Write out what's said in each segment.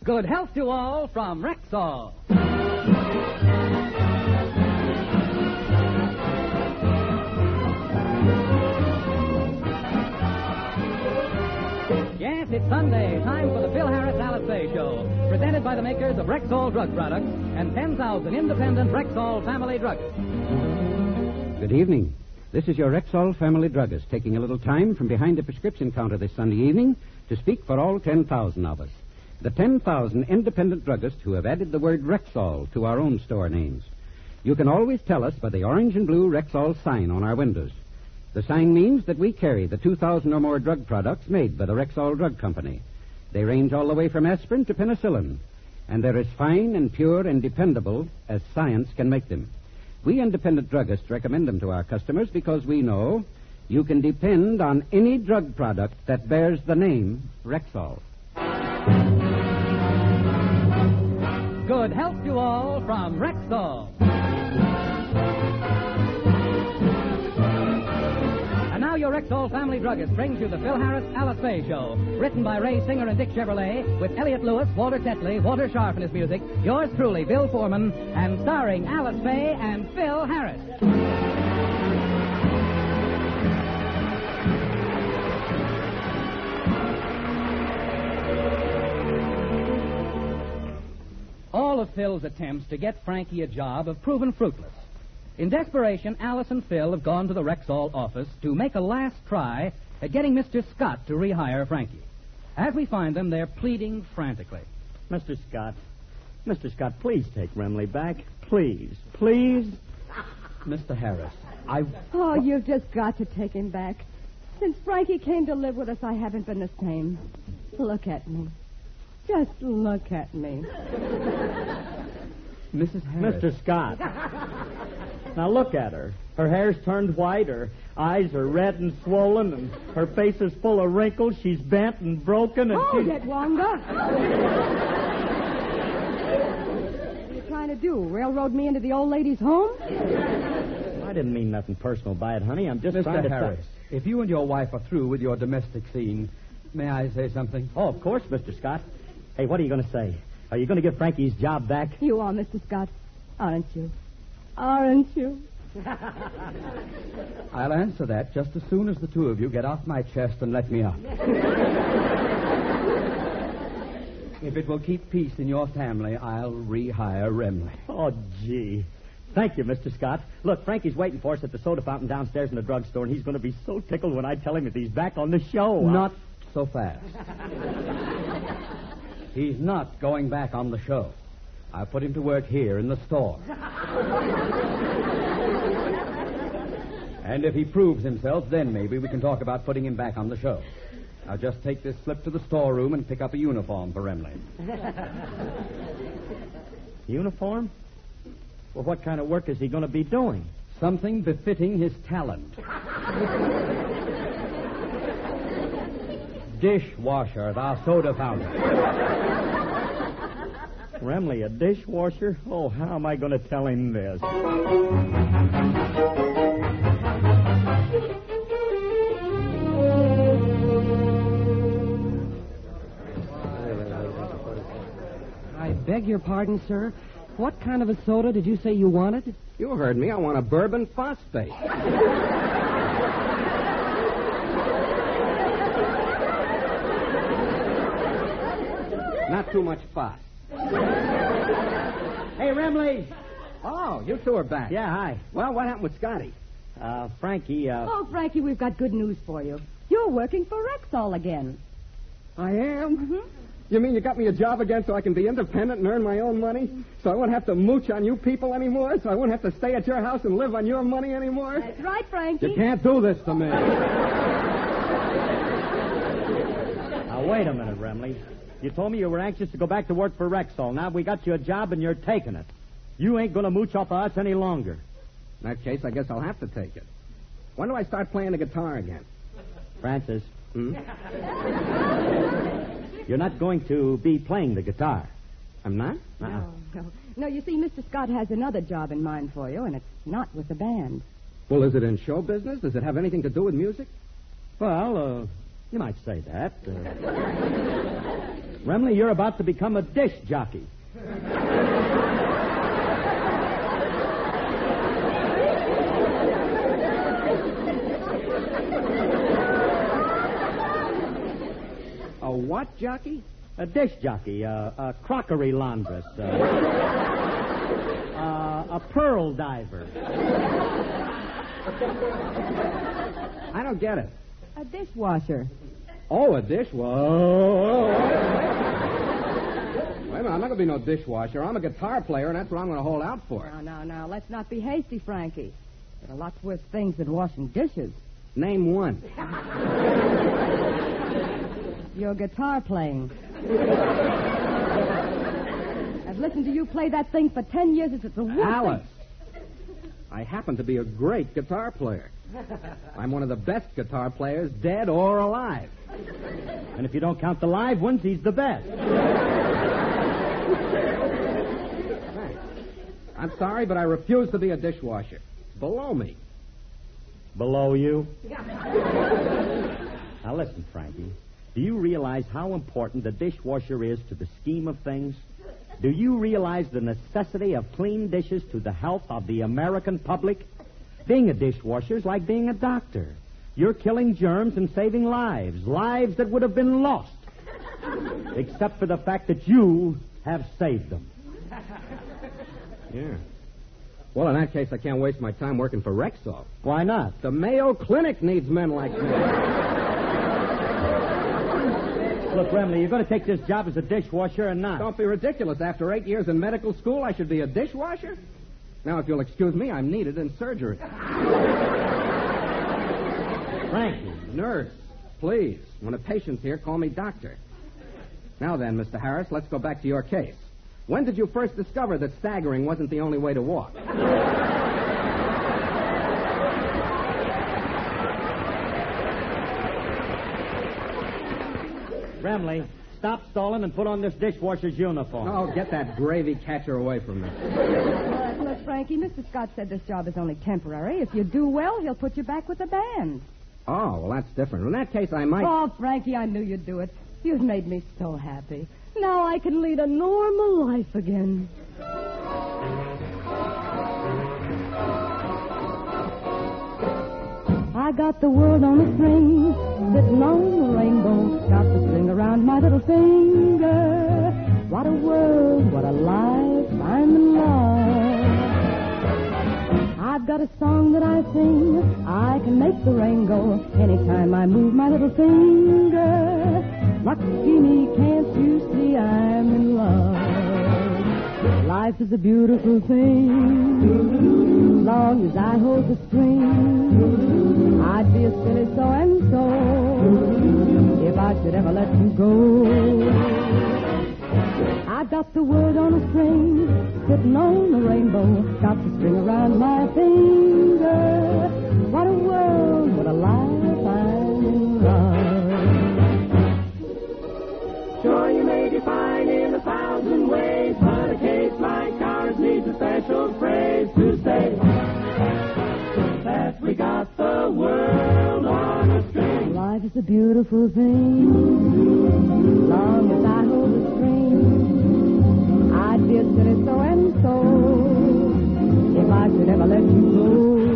Good health to all from Rexall. Yes, it's Sunday. Time for the Phil Harris Alice Faye Show. Presented by the makers of Rexall Drug Products and 10,000 independent Rexall family druggists. Good evening. This is your Rexall family druggist taking a little time from behind the prescription counter this Sunday evening to speak for all 10,000 of us. The 10,000 independent druggists who have added the word Rexall to our own store names. You can always tell us by the orange and blue Rexall sign on our windows. The sign means that we carry the 2,000 or more drug products made by the Rexall Drug Company. They range all the way from aspirin to penicillin, and they're as fine and pure and dependable as science can make them. We independent druggists recommend them to our customers because we know you can depend on any drug product that bears the name Rexall. Good health to all from Rexall. And now your Rexall family druggist brings you the Phil Harris Alice Faye Show. Written by Ray Singer and Dick Chevrolet, with Elliot Lewis, Walter Tetley, Walter Sharp in his music, yours truly, Bill Foreman, and starring Alice Faye and Phil Harris. All of Phil's attempts to get Frankie a job have proven fruitless. In desperation, Alice and Phil have gone to the Rexall office to make a last try at getting Mr. Scott to rehire Frankie. As we find them, they're pleading frantically. Mr. Scott, please take Remley back. Please. Mr. Harris, Oh, you've just got to take him back. Since Frankie came to live with us, I haven't been the same. Look at me. Just look at me. Mrs. Harris. Mr. Scott. Now look at her. Her hair's turned white, her eyes are red and swollen, and her face is full of wrinkles. She's bent and broken, and Hold it, Wanda. What are you trying to do? Railroad me into the old lady's home? I didn't mean nothing personal by it, honey. I'm just trying to... Mr. Harris, if you and your wife are through with your domestic scene, may I say something? Oh, of course, Mr. Scott. Hey, what are you going to say? Are you going to give Frankie's job back? You are, Mr. Scott. Aren't you? Aren't you? I'll answer that just as soon as the two of you get off my chest and let me up. If it will keep peace in your family, I'll rehire Remley. Oh, gee. Thank you, Mr. Scott. Look, Frankie's waiting for us at the soda fountain downstairs in the drugstore, and he's going to be so tickled when I tell him that he's back on the show. Not so fast. He's not going back on the show. I put him to work here in the store. And if he proves himself, then maybe we can talk about putting him back on the show. I'll just take this slip to the storeroom and pick up a uniform for Remley. Uniform? Well, what kind of work is he going to be doing? Something befitting his talent. Dishwasher at our soda fountain. Remley, a dishwasher? Oh, how am I going to tell him this? I beg your pardon, sir. What kind of a soda did you say you wanted? You heard me. I want a bourbon phosphate. Not too much fuss. Hey, Remley. Oh, you two are back. Yeah, hi. Well, what happened with Scotty? Frankie, Oh, Frankie, we've got good news for you. You're working for Rexall again. I am? Mm-hmm. You mean you got me a job again so I can be independent and earn my own money? So I won't have to mooch on you people anymore? So I won't have to stay at your house and live on your money anymore? That's right, Frankie. You can't do this to me. Now, wait a minute, Remley. You told me you were anxious to go back to work for Rexall. Now we got you a job and you're taking it. You ain't going to mooch off of us any longer. In that case, I guess I'll have to take it. When do I start playing the guitar again? Francis. You're not going to be playing the guitar. I'm not? No, you see, Mr. Scott has another job in mind for you, and it's not with the band. Well, is it in show business? Does it have anything to do with music? Well, you might say that. Remley, you're about to become a dish jockey. A what jockey? A dish jockey, a crockery laundress, a pearl diver. I don't get it. A dishwasher. Oh, a dishwasher. Wait a minute, I'm not going to be no dishwasher. I'm a guitar player, and that's what I'm going to hold out for. Now, let's not be hasty, Frankie. There are lots worse things than washing dishes. Name one. Your guitar playing. I've listened to you play that thing for 10 years. It's the worst Alice, thing. I happen to be a great guitar player. I'm one of the best guitar players, dead or alive. And if you don't count the live ones, he's the best. Thanks. I'm sorry, but I refuse to be a dishwasher. It's below me. Below you? Now listen, Frankie. Do you realize how important the dishwasher is to the scheme of things? Do you realize the necessity of clean dishes to the health of the American public? Being a dishwasher is like being a doctor. You're killing germs and saving lives that would have been lost. Except for the fact that you have saved them. Yeah. Well, in that case, I can't waste my time working for Rexall. Why not? The Mayo Clinic needs men like me. Look, Remley, you're going to take this job as a dishwasher or not? Don't be ridiculous. After 8 years in medical school, I should be a dishwasher? Now, if you'll excuse me, I'm needed in surgery. Frankie. Nurse, please. When a patient's here, call me doctor. Now then, Mr. Harris, let's go back to your case. When did you first discover that staggering wasn't the only way to walk? Remley, stop stalling and put on this dishwasher's uniform. Oh, get that gravy catcher away from me. Look, Frankie, Mr. Scott said this job is only temporary. If you do well, he'll put you back with the band. Oh, well, that's different. In that case, I might... Oh, Frankie, I knew you'd do it. You've made me so happy. Now I can lead a normal life again. I got the world on a string, sitting on the rainbow, got the string around my little finger. What a world, what a life, I'm in love. I've got a song that I sing, I can make the rain go anytime I move my little finger. Lucky me, can't you see I'm in love? Life is a beautiful thing, long as I hold the string. I'd be a silly so-and-so if I should ever let you go. I've got the world on a string, sitting on the rainbow, got the string around my finger. What a world, what a life, I'm in love. Sure, you may define in 1,000 ways, but a case like ours needs a special phrase to say that we got the world on a string. Life is a beautiful thing, long as I hold the string. I'd be a silly so-and-so if I should ever let you go.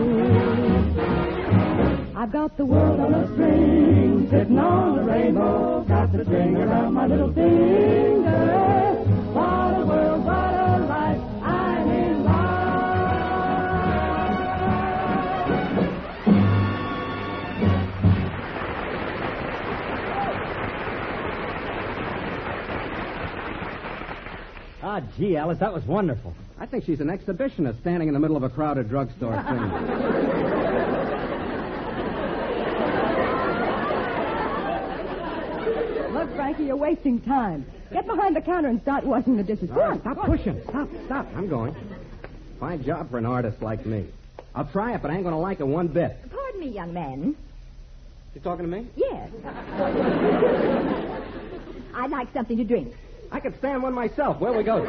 I've got the world on a string, sitting on a rainbow, got the string around my little finger. What a world, what a life, I'm in Ah, gee, Alice, that was wonderful. I think she's an exhibitionist standing in the middle of a crowded drugstore singing. Look, Frankie, you're wasting time. Get behind the counter and start washing the dishes. Go on, Stop go on. pushing. Stop. I'm going. Fine job for an artist like me. I'll try it, but I ain't going to like it one bit. Pardon me, young man. You talking to me? Yes. I'd like something to drink. I could stand one myself. Where we go?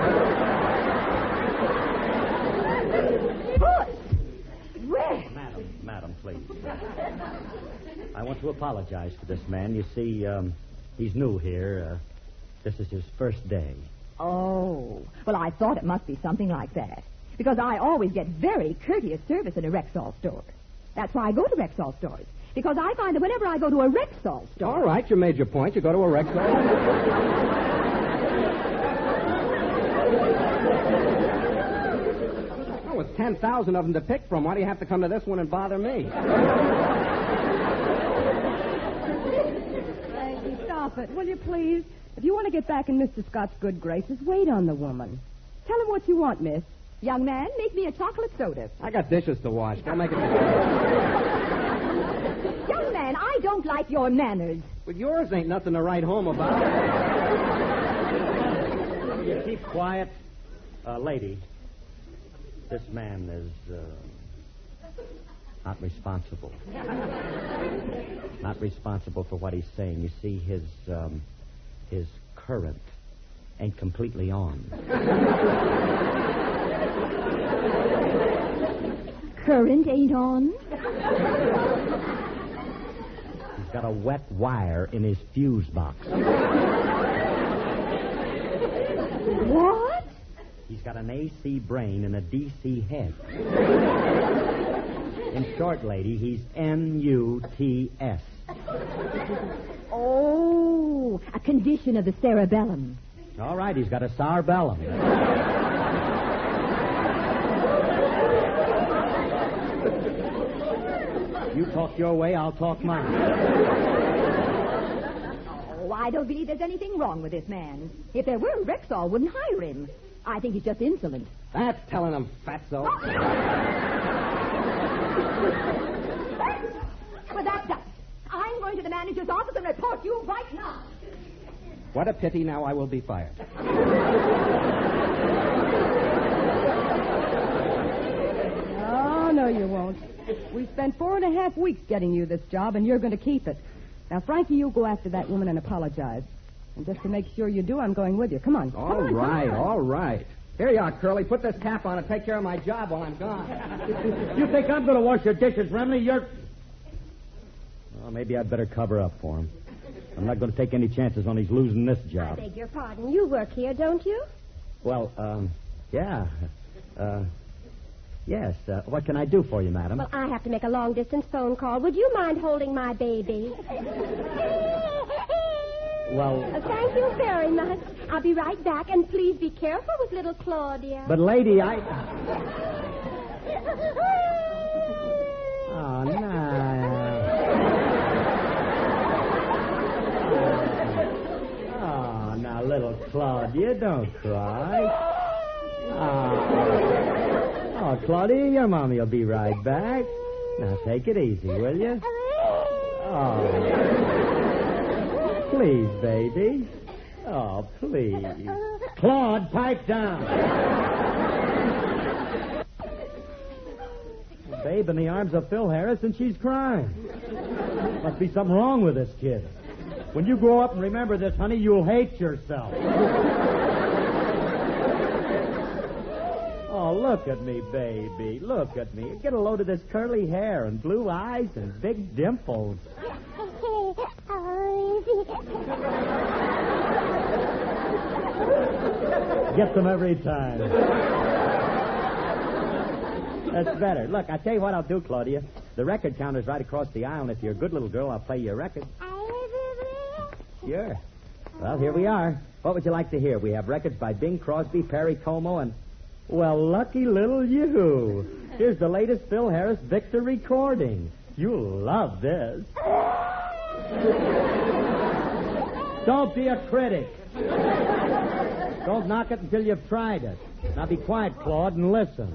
Puss! Where? Madam, please. I want to apologize to this man. You see, he's new here. This is his first day. Oh, well, I thought it must be something like that. Because I always get very courteous service in a Rexall store. That's why I go to Rexall stores. Because I find that whenever I go to a Rexall store... All right, you made your point. You go to a Rexall. Oh, with 10,000 of them to pick from, why do you have to come to this one and bother me? Frankie, stop it, will you please? If you want to get back in Mr. Scott's good graces, wait on the woman. Tell him what you want, miss. Young man, make me a chocolate soda. I got dishes to wash. Go make it. Young man, I don't like your manners. But yours ain't nothing to write home about. Will you keep quiet? Lady, this man is not responsible. Not responsible for what he's saying. You see, his current ain't completely on. Current ain't on? He's got a wet wire in his fuse box. What? He's got an AC brain and a DC head. In short, lady, he's NUTS. Oh, a condition of the cerebellum. All right, he's got a cerebellum. You talk your way, I'll talk mine. Oh, I don't believe there's anything wrong with this man. If there were, Rexall wouldn't hire him. I think he's just insolent. That's telling him, fatso. Well, that's done. I'm going to the manager's office and report you right now. What a pity. Now I will be fired. Oh, no, you won't. We spent 4.5 weeks getting you this job, and you're going to keep it. Now, Frankie, you go after that woman and apologize. And just to make sure you do, I'm going with you. Come on. All right. Here you are, Curly. Put this cap on and take care of my job while I'm gone. You think I'm going to wash your dishes, Remley? You're... Well, maybe I'd better cover up for him. I'm not going to take any chances on he's losing this job. I beg your pardon. You work here, don't you? Well, yeah. Yes. What can I do for you, madam? Well, I have to make a long-distance phone call. Would you mind holding my baby? Well... Thank you very much. I'll be right back, and please be careful with little Claudia. But, lady, I... Oh, no. Oh, now, little Claudia, don't cry. Oh, Claudia, your mommy will be right back. Now, take it easy, will you? Oh. Please, baby. Oh, please. Claude, pipe down. Babe in the arms of Phil Harris, and she's crying. Must be something wrong with this kid. When you grow up and remember this, honey, you'll hate yourself. Oh, look at me, baby. Look at me. Get a load of this curly hair and blue eyes and big dimples. Get them every time. That's better. Look, I tell you what I'll do, Claudia. The record counter's right across the aisle, and if you're a good little girl, I'll play you a record. Sure. Well, here we are. What would you like to hear? We have records by Bing Crosby, Perry Como, and... Well, lucky little you. Here's the latest Phil Harris Victor recording. You'll love this. Don't be a critic. Don't knock it until you've tried it. Now be quiet, Claude, and listen.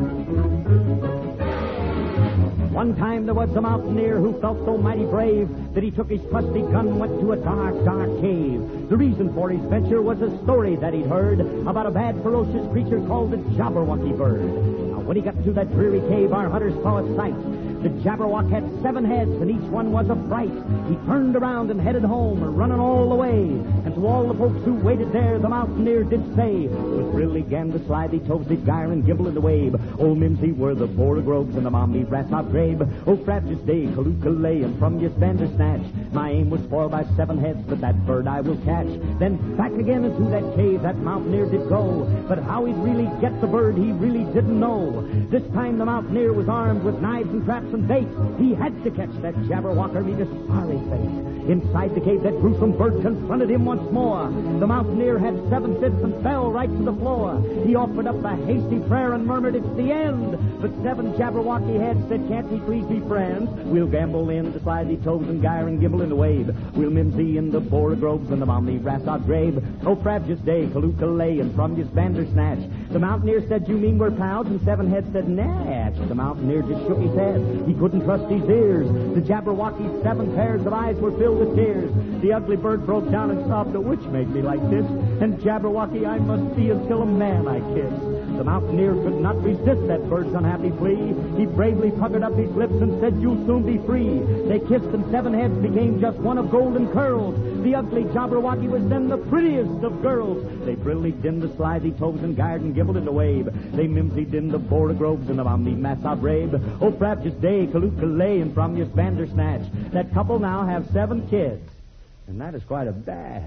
One time there was a mountaineer who felt so mighty brave that he took his trusty gun and went to a dark, dark cave. The reason for his venture was a story that he'd heard about a bad, ferocious creature called the Jabberwocky bird. Now, when he got to that dreary cave, our hunters saw a sight. The Jabberwock had 7 heads, and each one was a fright. He turned around and headed home, running all the way. And to all the folks who waited there, the mountaineer did say, with Brilly, Gander, Slithy, Toesy, Gyre, and Gimble, and the Wabe, old Mimsy were the Borogroves, and the Mommy Rassop Grabe. Oh, Frabjous Day, Kalookalay, and from your Bandersnatch. My aim was spoiled by 7 heads, but that bird I will catch. Then back again into that cave that mountaineer did go. But how he'd really get the bird, he really didn't know. This time the mountaineer was armed with knives and traps and bait. He had to catch that Jabberwocker meet a sorry fate. Inside the cave, that gruesome bird confronted him once more. The mountaineer had 7 fits and fell right to the floor. He offered up a hasty prayer and murmured, "It's the end." But 7 Jabberwocky heads said, "Can't we please be friends? We'll gamble in the Slithy, Toes, and Gyre, and Gimble in the Wabe. We'll mimsy in the Borogroves and the Mommy Rassop Grabe. Oh, Frabjous Day, Kalookalay, and from your Bandersnatch." The mountaineer said, "You mean we're pals?" And 7 heads said, "Natch." The mountaineer just shook his head. He couldn't trust his ears. The Jabberwocky's 7 pairs of eyes were filled with tears. The ugly bird broke down and sobbed, "A witch made me like this, and Jabberwocky I must be until a man I kiss." The mountaineer could not resist that bird's unhappy plea. He bravely puckered up his lips and said, "You'll soon be free." They kissed, and 7 heads became just one of golden curls. The ugly Jabberwocky was then the prettiest of girls. They brillied in the Slithy, Toes, and Gyre, and Gimbled in the Wabe. They mimsied in the Borogroves and the Mommy Rassop Grabe. Oh, Frabjous Day, Kalookalay, and from your Bandersnatch. That couple now have 7 kids. And that is quite a bad.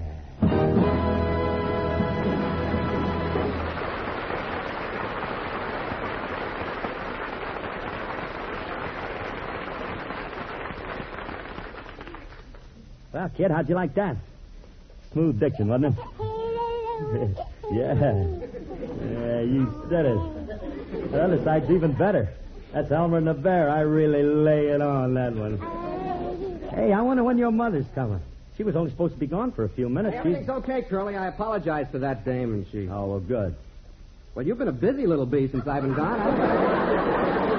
Well, kid, how'd you like that? Smooth diction, wasn't it? Yeah, you said it. The other side's even better. That's Elmer and the Bear. I really lay it on, that one. Hey, I wonder when your mother's coming. She was only supposed to be gone for a few minutes. Everything's okay, Curly. I apologize to that dame, and she... Oh, well, good. Well, you've been a busy little bee since I've been gone.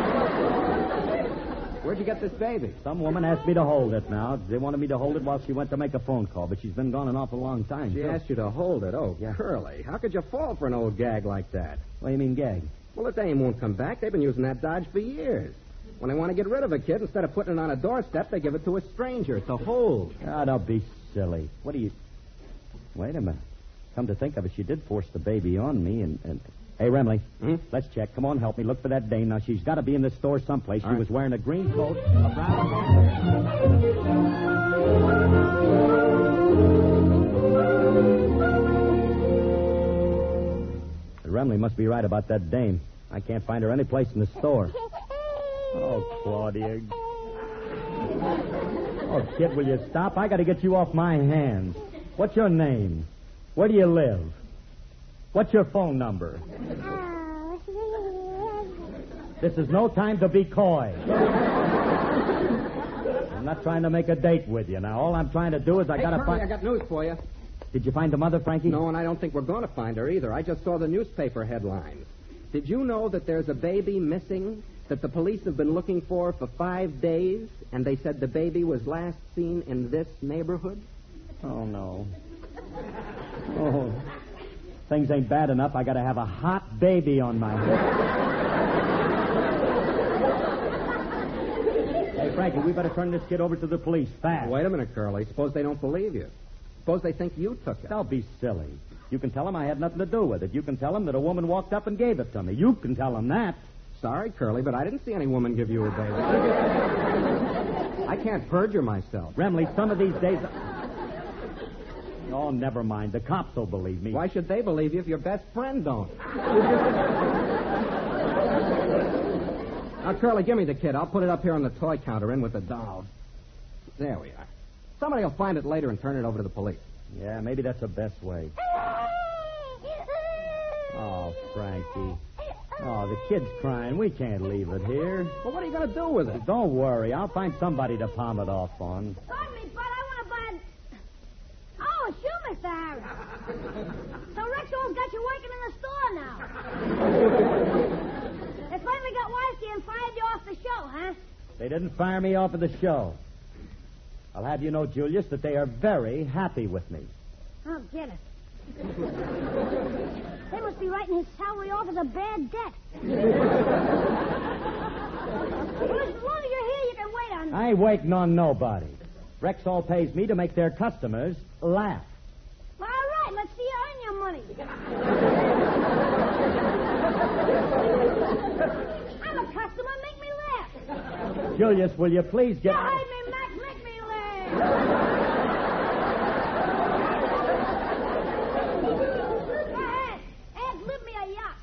Where'd you get this baby? Some woman asked me to hold it now. They wanted me to hold it while she went to make a phone call, but she's been gone an awful long time. She asked you to hold it. Oh, yeah. Curly, how could you fall for an old gag like that? What do you mean, gag? Well, the dame won't come back. They've been using that dodge for years. When they want to get rid of a kid, instead of putting it on a doorstep, they give it to a stranger to hold. Ah, don't be silly. What do you... Wait a minute. Come to think of it, she did force the baby on me, and... Hey, Remley, let's check. Come on, help me. Look for that dame. Now, she's got to be in this store someplace. She was wearing a green coat, a brown coat. Remley must be right about that dame. I can't find her any place in the store. Oh, Claudia. Oh, kid, will you stop? I got to get you off my hands. What's your name? Where do you live? What's your phone number? This is no time to be coy. I'm not trying to make a date with you. Now, all I'm trying to do is I got to find... I got news for you. Did you find the mother, Frankie? No, and I don't think we're going to find her either. I just saw the newspaper headlines. Did you know that there's a baby missing that the police have been looking for 5 days, and they said the baby was last seen in this neighborhood? Oh, no. Oh... Things ain't bad enough. I got to have a hot baby on my head. Hey, Frankie, we better turn this kid over to the police fast. Wait a minute, Curly. Suppose they don't believe you. Suppose they think you took it. Don't be silly. You can tell them I had nothing to do with it. You can tell them that a woman walked up and gave it to me. You can tell them that. Sorry, Curly, but I didn't see any woman give you a baby. I can't perjure myself. Remley, some of these days... Oh, never mind. The cops will believe me. Why should they believe you if your best friend don't? Now, Curly, give me the kid. I'll put it up here on the toy counter in with the dolls. There we are. Somebody will find it later and turn it over to the police. Yeah, maybe that's the best way. Oh, Frankie. Oh, the kid's crying. We can't leave it here. Well, what are you going to do with it? Don't worry. I'll find somebody to palm it off on. Pardon me, but I want to buy... Oh, sure, Mr. Harris. So Rexall's got you working in the store now. They finally got wise to you and fired you off the show, huh? They didn't fire me off of the show. I'll have you know, Julius, that they are very happy with me. Oh, get it. They must be writing his salary off as a bad debt. Well, as long as you're I ain't waiting on nobody. Rexall pays me to make their customers laugh. All right, let's see you earn your money. I'm a customer. Make me laugh. Julius, will you please get... You heard me, Max. Make me laugh. Go ahead. Ed, live me a yacht.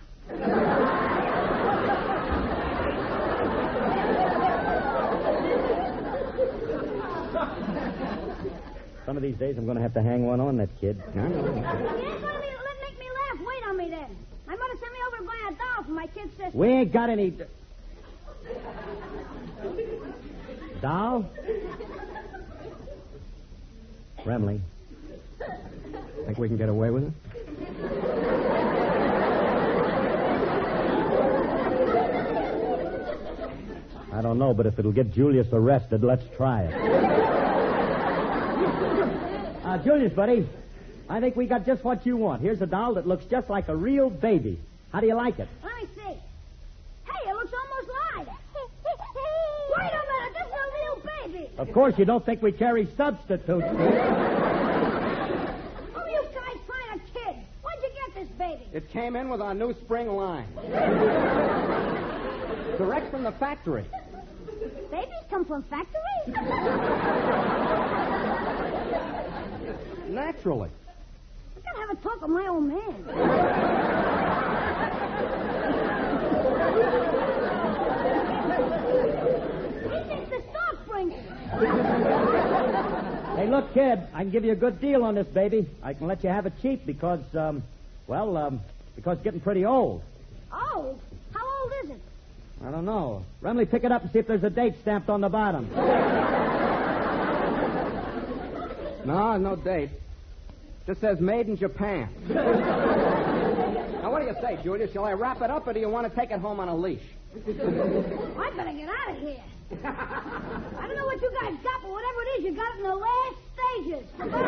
Some of these days I'm going to have to hang one on that kid. You ain't going to make me laugh. Wait on me then. My mother sent me over to buy a doll for my kid sister. We ain't got any... Doll? Remley, Think we can get away with it? I don't know, but if it'll get Julius arrested, let's try it. Julius, buddy, I think we got just what you want. Here's a doll that looks just like a real baby. How do you like it? Let me see. Hey, it looks almost live. Wait a minute. This is a real baby. Of course, you don't think we carry substitutes. Oh, you guys find a kid. Where'd you get this baby? It came in with our new spring line. Direct from the factory. Babies come from factories? Naturally. I gotta have a talk with my old man. He thinks the stock brings it. Hey, look, kid, I can give you a good deal on this baby. I can let you have it cheap because, because it's getting pretty old. Oh, how old is it? I don't know. Remley, pick it up and see if there's a date stamped on the bottom. No date. Just says made in Japan. Now, what do you say, Julius? Shall I wrap it up, or do you want to take it home on a leash? I better get out of here. I don't know what you guys got, but whatever it is, you got it in the last stages.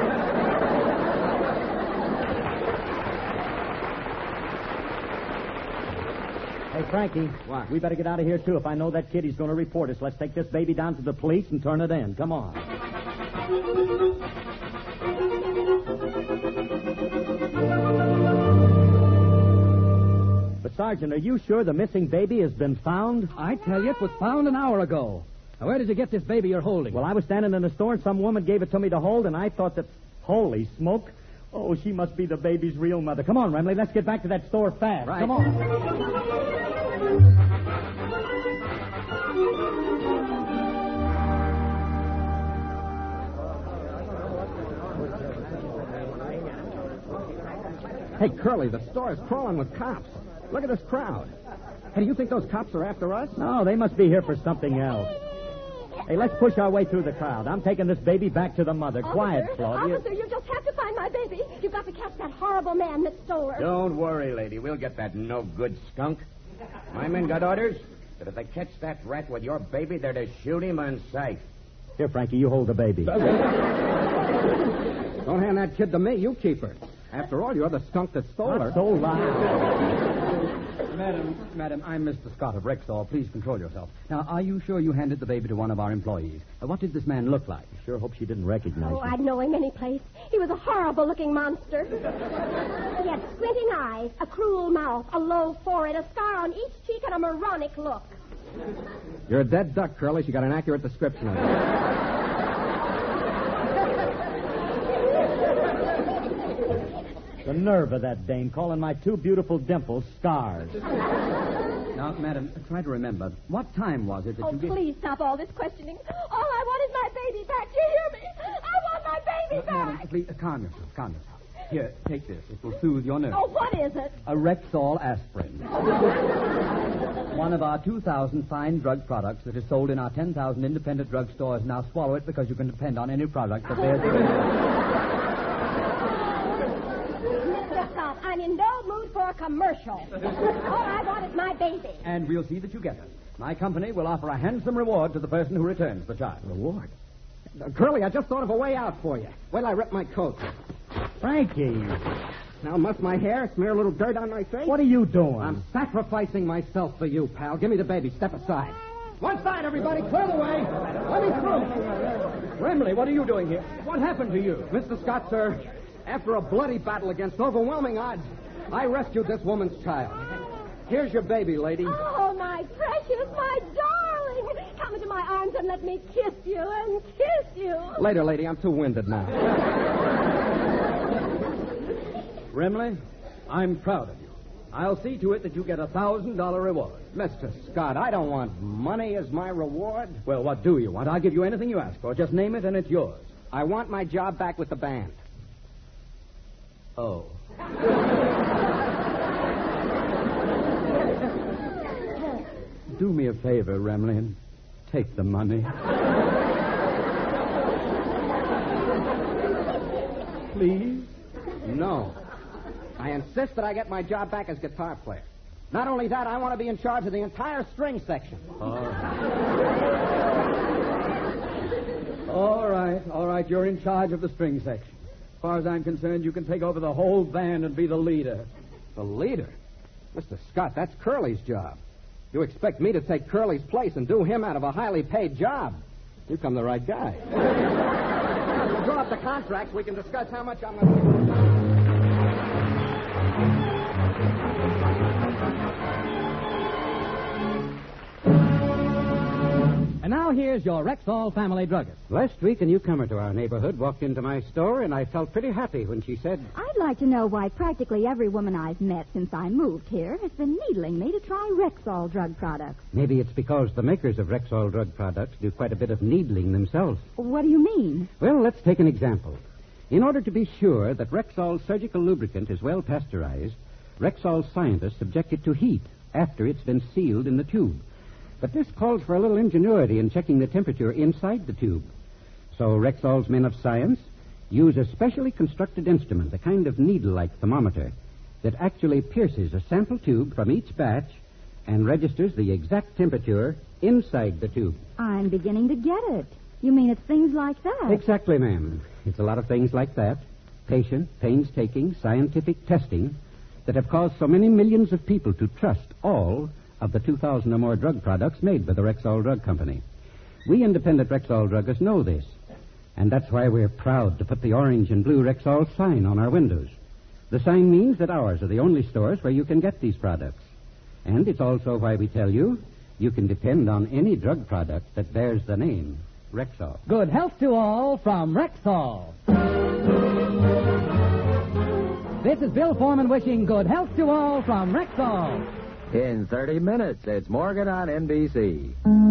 Hey, Frankie. What? We better get out of here, too. If I know that kid, he's going to report us. Let's take this baby down to the police and turn it in. Come on. But, Sergeant, are you sure the missing baby has been found? I tell you, it was found an hour ago. Now, where did you get this baby you're holding? Well, I was standing in the store, and some woman gave it to me to hold, and I thought that... Holy smoke. Oh, she must be the baby's real mother. Come on, Remley, let's get back to that store fast. Right. Come on. Hey, Curly, the store is crawling with cops. Look at this crowd. Hey, do you think those cops are after us? No, they must be here for something else. Hey, let's push our way through the crowd. I'm taking this baby back to the mother. Quiet, Claudia. Officer, you just have to find my baby. You've got to catch that horrible man that stole her. Don't worry, lady. We'll get that no-good skunk. My men got orders that if they catch that rat with your baby, they're to shoot him on sight. Here, Frankie, you hold the baby. Don't hand that kid to me. You keep her. After all, you're the skunk that stole her. Not so loud. Madam, I'm Mr. Scott of Rexall. Please control yourself. Now, are you sure you handed the baby to one of our employees? What did this man look like? Sure hope she didn't recognize Oh, me. I'd know him any place. He was a horrible-looking monster. He had squinting eyes, a cruel mouth, a low forehead, a scar on each cheek, and a moronic look. You're a dead duck, Curly. She got an accurate description of you. The nerve of that dame calling my two beautiful dimples scars. Now, madam, try to remember. What time was it that Oh, you gave... please stop all this questioning. All I want is my baby back. You hear me? I want my baby Madam, back. please, calm yourself. Here, take this. It will soothe your nerves. Oh, what is it? A Rexall aspirin. One of our 2,000 fine drug products that is sold in our 10,000 independent drug stores. Now swallow it because you can depend on any product that bears Mr. Scott, I'm in no mood for a commercial. All I want is my baby. And we'll see that you get it. My company will offer a handsome reward to the person who returns the child. Reward? Curly, I just thought of a way out for you. Wait till I rip my coat. Frankie, Now muss my hair, smear a little dirt on my face. what are you doing? I'm sacrificing myself for you, pal. Give me the baby. Step aside. One side, everybody. Clear the way. Let me through. Remley, what are you doing here? What happened to you? Mr. Scott, sir, after a bloody battle against overwhelming odds, I rescued this woman's child. Here's your baby, lady. Oh, my precious, my darling. Come into my arms and let me kiss you and kiss you. Later, lady. I'm too winded now. Remley, I'm proud of you. I'll see to it that you get a $1,000 reward. Mr. Scott, I don't want money as my reward. Well, what do you want? I'll give you anything you ask for. Just name it and it's yours. I want my job back with the band. Oh. Do me a favor, Remley, and take the money. Please? No. I insist that I get my job back as guitar player. Not only that, I want to be in charge of the entire string section. All right. You're in charge of the string section. As far as I'm concerned, you can take over the whole band and be the leader. The leader? Mr. Scott, that's Curly's job. You expect me to take Curly's place and do him out of a highly paid job. You come the right guy. We'll draw up the contracts. We can discuss how much I'm going to... And now here's your Rexall family druggist. Last week, a newcomer to our neighborhood walked into my store, and I felt pretty happy when she said, I'd like to know why practically every woman I've met since I moved here has been needling me to try Rexall drug products. maybe it's because the makers of Rexall drug products do quite a bit of needling themselves. What do you mean? Well, let's take an example. In order to be sure that Rexall surgical lubricant is well pasteurized, Rexall scientists subject it to heat after it's been sealed in the tube. But this calls for a little ingenuity in checking the temperature inside the tube. So Rexall's men of science use a specially constructed instrument, a kind of needle-like thermometer, that actually pierces a sample tube from each batch and registers the exact temperature inside the tube. I'm beginning to get it. You mean it's things like that? Exactly, ma'am. It's a lot of things like that. Patient, painstaking, scientific testing that have caused so many millions of people to trust all of the 2,000 or more drug products made by the Rexall Drug Company. We independent Rexall druggists know this, and that's why we're proud to put the orange and blue Rexall sign on our windows. The sign means that ours are the only stores where you can get these products. And it's also why we tell you can depend on any drug product that bears the name Rexall. Good health to all from Rexall. This is Bill Foreman wishing good health to all from Rexall. In 30 minutes, it's Morgan on NBC.